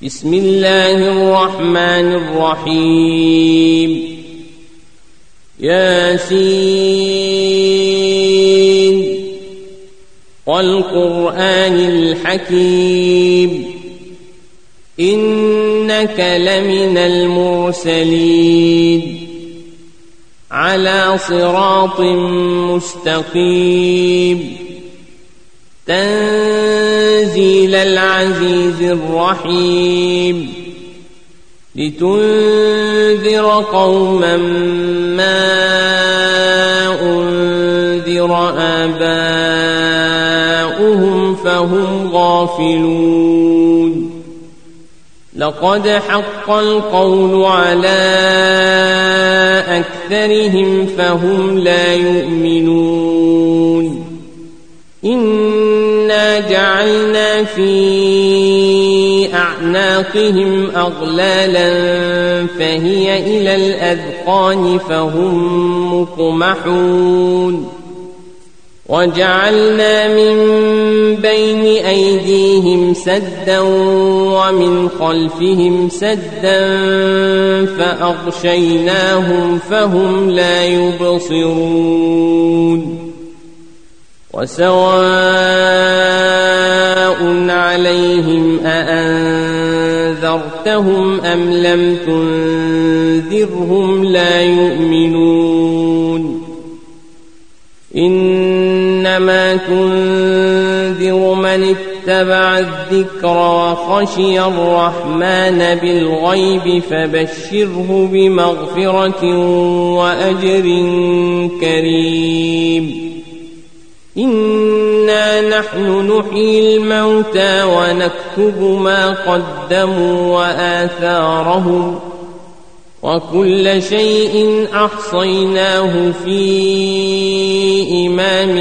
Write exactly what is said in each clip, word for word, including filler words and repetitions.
بسم الله الرحمن الرحيم ياسين والقرآن الحكيم إنك لمن المرسلين على صراط مستقيم تنزيل العزيز الرحيم لتنذر قوما ما أنذر آباؤهم فهم غافلون لقد حق القول على أكثرهم فهم لا يؤمنون إنا جعلنا في أعناقهم أغلالا فهي إلى الأذقان فهم مقمحون وجعلنا من بين أيديهم سدا ومن خلفهم سدا فأغشيناهم فهم لا يبصرون وسواء عليهم أأنذرتهم أم لم تنذرهم لا يؤمنون إنما تنذر من اتبع الذكر وخشي الرحمن بالغيب فبشره بمغفرة وأجر كريم إنا نحن نحيي الموتى ونكتب ما قدموا وآثارهم وكل شيء أحصيناه في إمام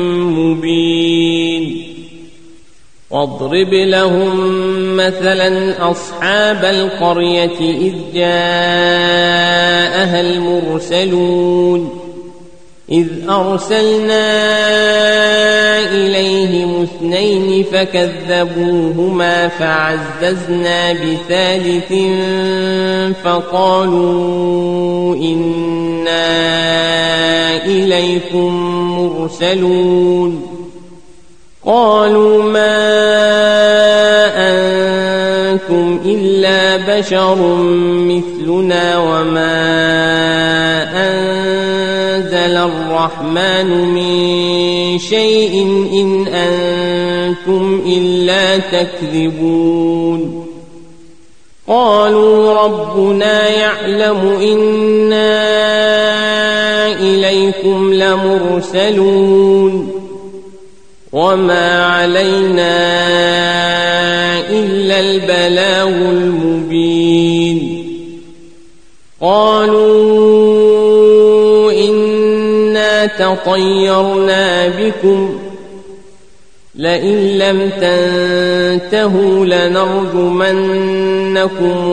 مبين واضرب لهم مثلا أصحاب القرية إذ جاءها المرسلون إذ أرسلنا إليهم اثنين فكذبوهما فعززنا بثالث فقالوا إنا إليكم مرسلون قالوا ما أنتم إلا بشر مثلنا وما أنزل الرحمن من شيء إن أنتم إلا تكذبون قالوا ربنا يعلم إنا إليكم لمرسلون وما علينا إلا البلاغ المبين قالوا إنا تطيرنا بكم لئن لم تنتهوا لنرجمنكم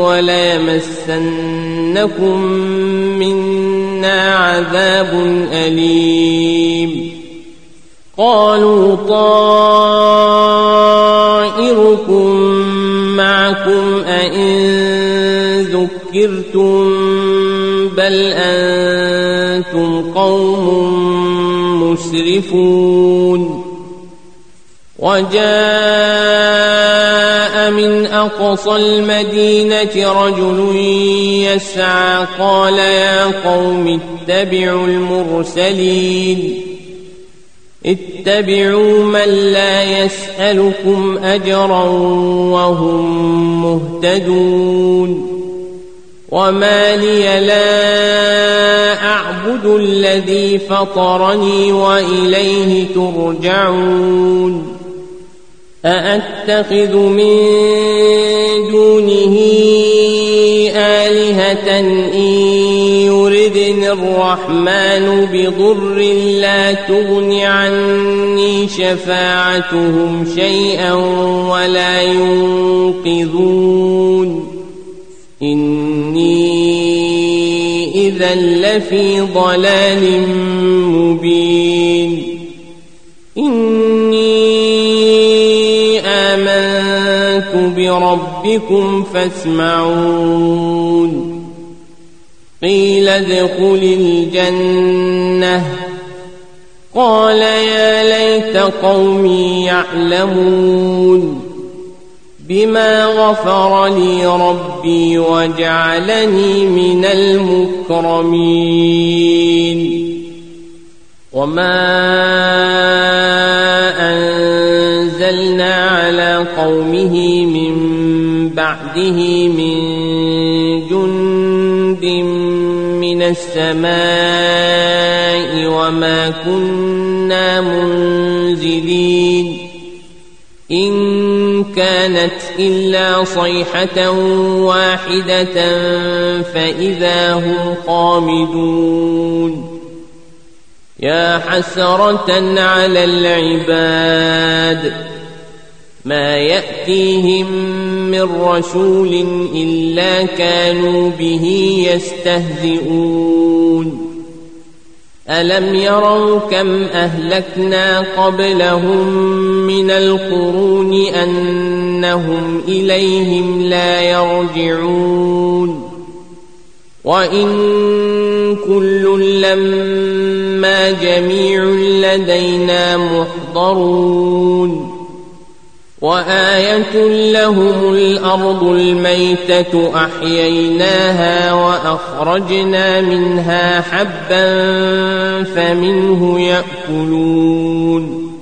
وليمسنكم منا عذاب أليم قالوا طائركم معكم أئن ذكرتم بل أنتم قوم مسرفون وجاء من أقصى المدينة رجل يسعى قال يا قوم اتبعوا المرسلين اتبعوا من لا يسألكم أجرا وهم مهتدون وما لي لا أعبد الذي فطرني وإليه ترجعون أأتخذ من دونه آلهة إن يردني الرحمن بضر لا تغن عني شفاعتهم شيئا ولا ينقذون إني إذا لفي ضلال مبين إني آمنت بربي ربكم فاسمعون قيل ادخل الجنة قال يا ليت قومي يعلمون بما غفر لي ربي وجعلني من المكرمين وما أنزلنا على قومه من بعده من جند من السماء وما كنا منزلين إن كانت إلا صيحة واحدة فإذا هم خامدون يا حسرة على العباد ما يأتيهم من رسول إلا كانوا به يستهزئون ألم يروا كم أهلكنا قبلهم من القرون أنهم إليهم لا يرجعون وإن كل لما جميع لدينا محضرون وآية لهم الأرض الميتة أحييناها وأخرجنا منها حبا فمنه يأكلون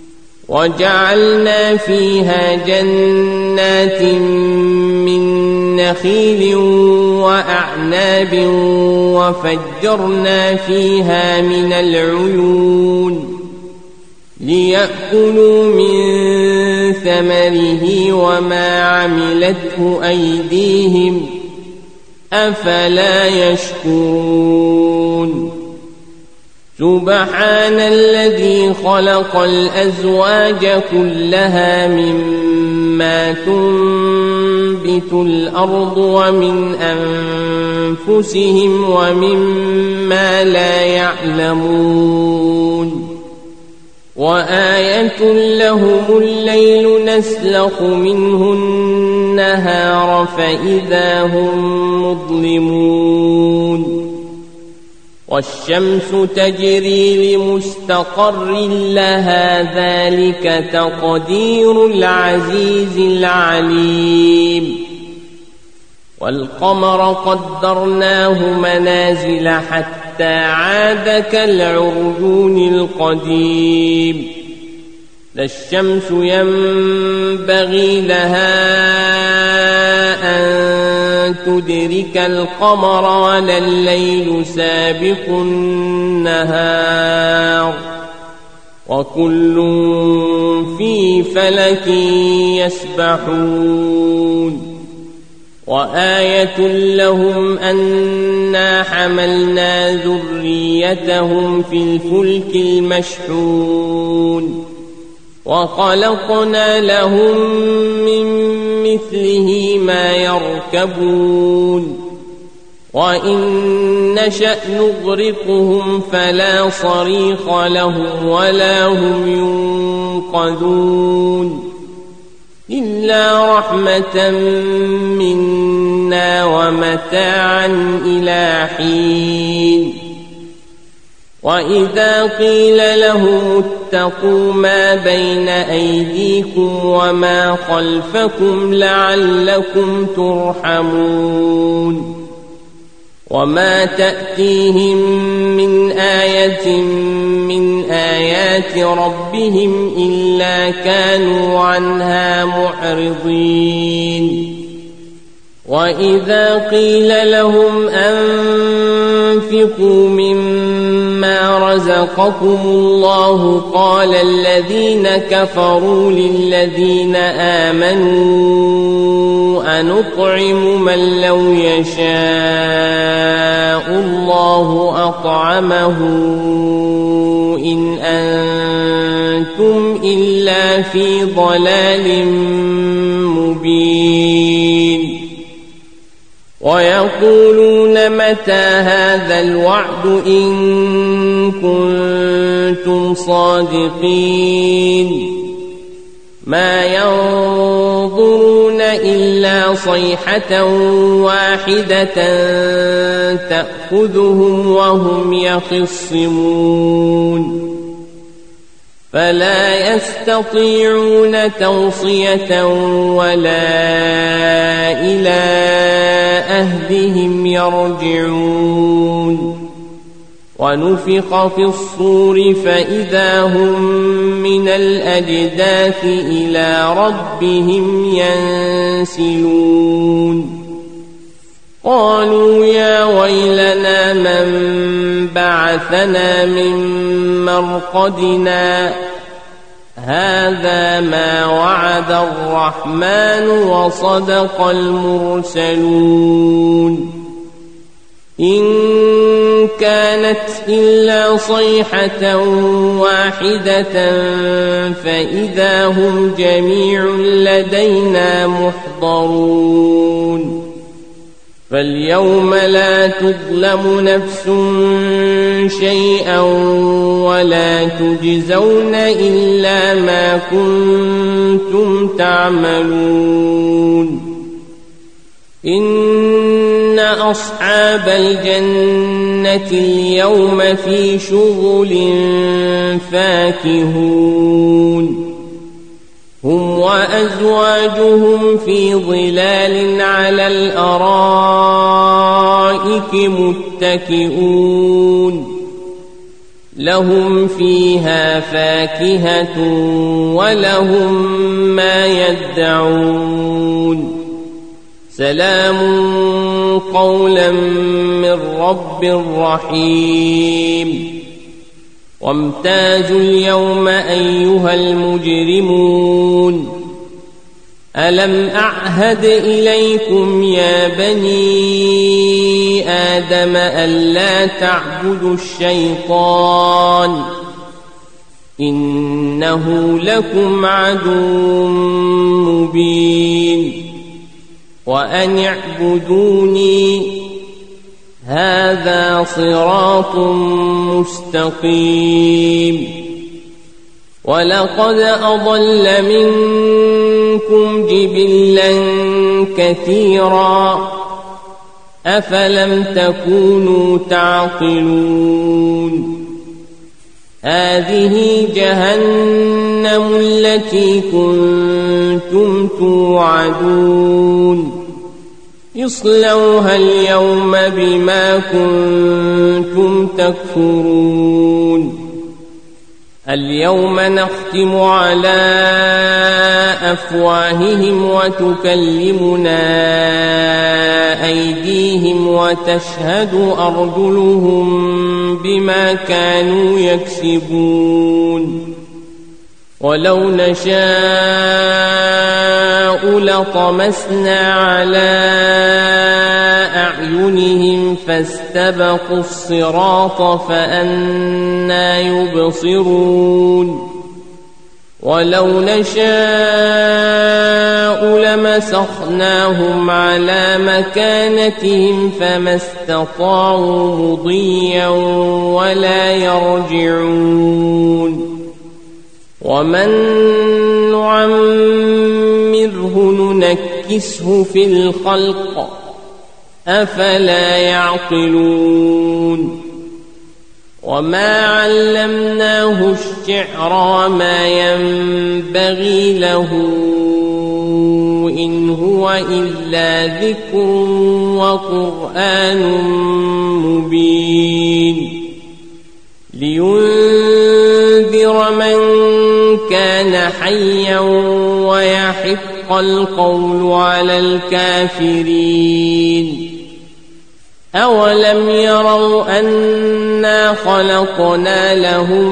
وجعلنا فيها جنات من نخيل وأعناب وفجرنا فيها من العيون ليأكلوا من ثمره وما عملته أيديهم أفلا يشكرون سبحان الذي خلق الأزواج كلها مما تنبت الأرض ومن أنفسهم ومما لا يعلمون وآية لهم الليل نسلخ منه النهار فإذا هم مظلمون والشمس تجري لمستقر لها ذلك تقدير العزيز العليم والقمر قدرناه منازل حتى عاد كالعرجون القديم لا الشمس ينبغي لها أن تدرك القمر ولا الليل سابق النهار وكل في فلك يسبحون وآية لهم أنا حملنا ذريتهم في الفلك المشحون وخلقنا لهم من مثله ما يركبون وإن نشأ نغرقهم فلا صريخ لهم ولا هم ينقذون إلا رحمة منا ومتاعا إلى حين وإذا قيل لهم اتقوا ما بين أيديكم وما خلفكم لعلكم ترحمون وما تأتيهم من آية من آيات ربهم إلا كانوا عنها معرضين وإذا قيل لهم أنفقوا مما رزقكم الله قال الذين كفروا للذين آمنوا أنطعم من لو يشاء الله أطعمه إن أنتم إلا في ضلال مبين ويقولون متى هذا الوعد إن كنتم صادقين ما ينظرون إلا صيحة واحدة تأخذهم وهم يخصمون فلا يستطيعون توصية ولا إلى أهلهم يرجعون ونفخ في الصور فإذا هم من الأجداث إلى ربهم ينسلون قالوا يا ويلنا من بعثنا من مرقدنا هذا ما وعد الرحمن وصدق المرسلون إن كانت إلا صيحة واحدة فإذا هم جميع لدينا محضرون فاليوم لا تظلم نفس شيئا ولا تجزون إلا ما كنتم تعملون إن أصحاب الجنة اليوم في شغل فاكهون هم وأزواجهم في ظلال على الأرائك متكئون لهم فيها فاكهة ولهم ما يدعون سلام قولا من رب رحيم وامتازوا اليوم أيها المجرمون ألم أعهد إليكم يا بني آدم ألا تعبدوا الشيطان إنه لكم عدو مبين وأن اعبدوني هذا صراط مستقيم ولقد أضل منكم جبلا كثيرا أفلم تكونوا تعقلون هذه جهنم التي كنتم توعدون اصلوها اليوم بما كنتم تكفرون اليوم نختم على أفواههم وتكلمنا أيديهم وتشهد أرجلهم بما كانوا يكسبون ولو نشاء لطمسنا على أعينهم فاستبقوا الصراط فأنى يبصرون ولو نشاء لمسخناهم على مكانتهم فما استطاعوا مضيا ولا يرجعون ومن نعمره ننكسه في الخلق أفلا يعقلون وما علمناه الشعر وما ينبغي له إن هو إلا ذكر وقرآن مبين لينذر من كان حيا ويحق القول على الكافرين أولم يروا أنا خلقنا لهم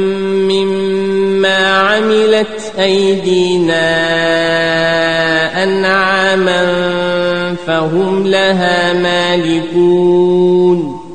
مما عملت أيدينا أنعاما فهم لها مالكون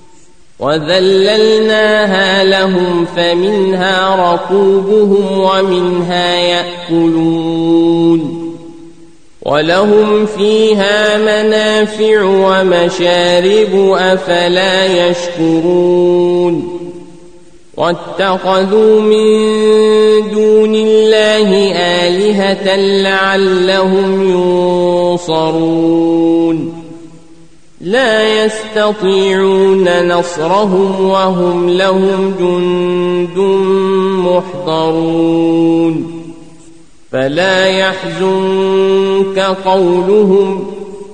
وذللناها لهم فمنها ركوبهم ومنها يأكلون ولهم فيها منافع ومشارب أفلا يشكرون واتخذوا من دون الله آلهة لعلهم ينصرون لا يستطيعون نصرهم وهم لهم جند محضرون فلا يحزنك قولهم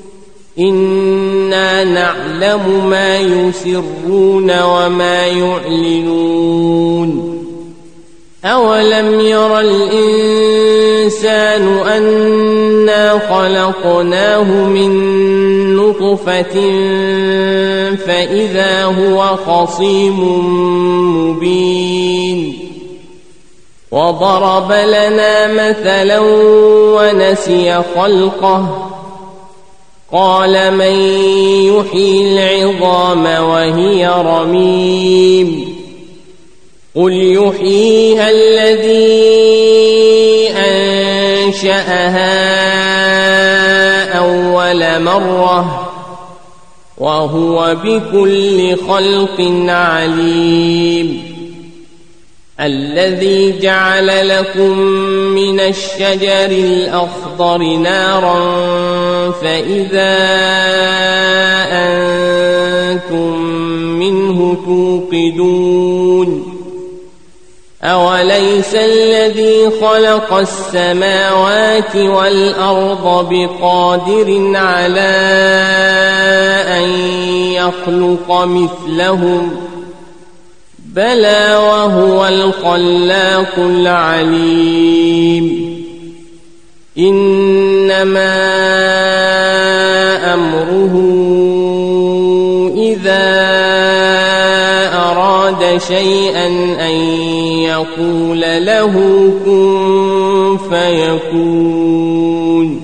إنا نعلم ما يسرون وما يعلنون أولم ير الإنسان أنا خلقناه من نطفة فإذا هو خصيم مبين وضرب لنا مثلا ونسي خلقه قال من يحيي العظام وهي رميم قل يحييها الذي أنشأها أول مرة وهو بكل خلق عليم الذي جعل لكم من الشجر الأخضر نارا فإذا أنتم منه توقدون أوليس الذي خلق السماوات والأرض بقادر على أن يخلق مثلهم بلى وهو الخلاق العليم إنما أمره إذا أراد شيئا أن يقول له كن فيكون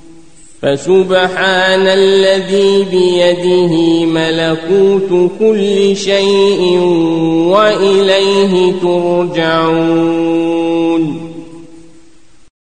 فسبحان الذي بيده ملكوت كل شيء وإليه ترجعون